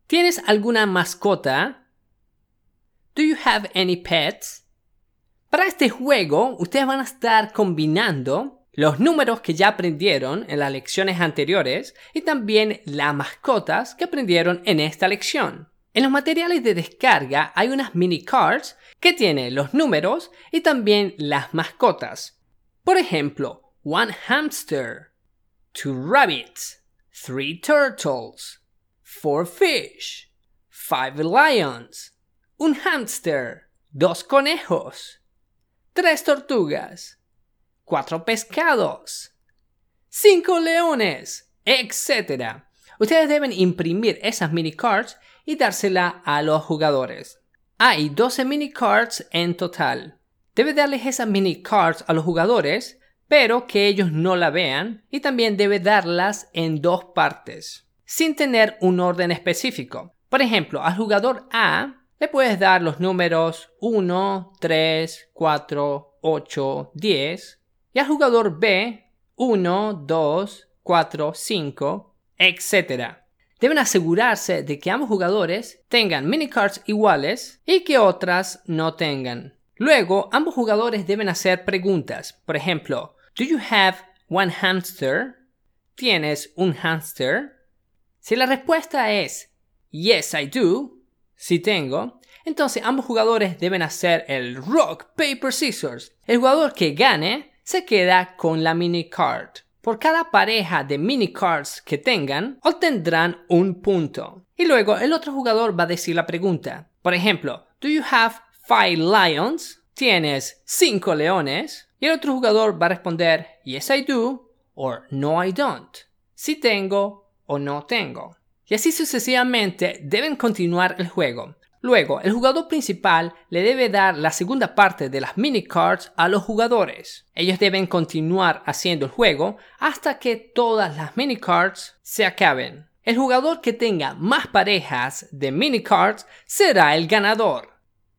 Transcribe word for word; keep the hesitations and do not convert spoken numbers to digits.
¿Tienes alguna mascota? Do you have any pets? Para este juego, ustedes van a estar combinando los números que ya aprendieron en las lecciones anteriores y también las mascotas que aprendieron en esta lección. En los materiales de descarga hay unas mini cards que tienen los números y también las mascotas. Por ejemplo, one hamster, two rabbits, three turtles, four fish, five lions, un hámster, dos conejos, tres tortugas, cuatro pescados, cinco leones, etcétera. Ustedes deben imprimir esas mini cards y dársela a los jugadores. Hay doce mini cards en total. Debe darles esas mini cards a los jugadores, pero que ellos no la vean, y también debe darlas en dos partes, sin tener un orden específico. Por ejemplo, al jugador A le puedes dar los números uno, tres, cuatro, ocho, diez, y al jugador B uno, dos, cuatro, cinco, etcétera. Deben asegurarse de que ambos jugadores tengan minicards iguales y que otras no tengan. Luego, ambos jugadores deben hacer preguntas. Por ejemplo, ¿Do you have one hamster? ¿Tienes un hámster? Si la respuesta es Yes, I do, si tengo, entonces ambos jugadores deben hacer el Rock, Paper, Scissors. El jugador que gane se queda con la minicard. Por cada pareja de minicards que tengan, obtendrán un punto. Y luego el otro jugador va a decir la pregunta. Por ejemplo, ¿Do you have five lions? ¿Tienes cinco leones? Y el otro jugador va a responder Yes, I do, o No, I don't. Si tengo o no tengo. Y así sucesivamente deben continuar el juego. Luego, el jugador principal le debe dar la segunda parte de las minicards a los jugadores. Ellos deben continuar haciendo el juego hasta que todas las minicards se acaben. El jugador que tenga más parejas de minicards será el ganador.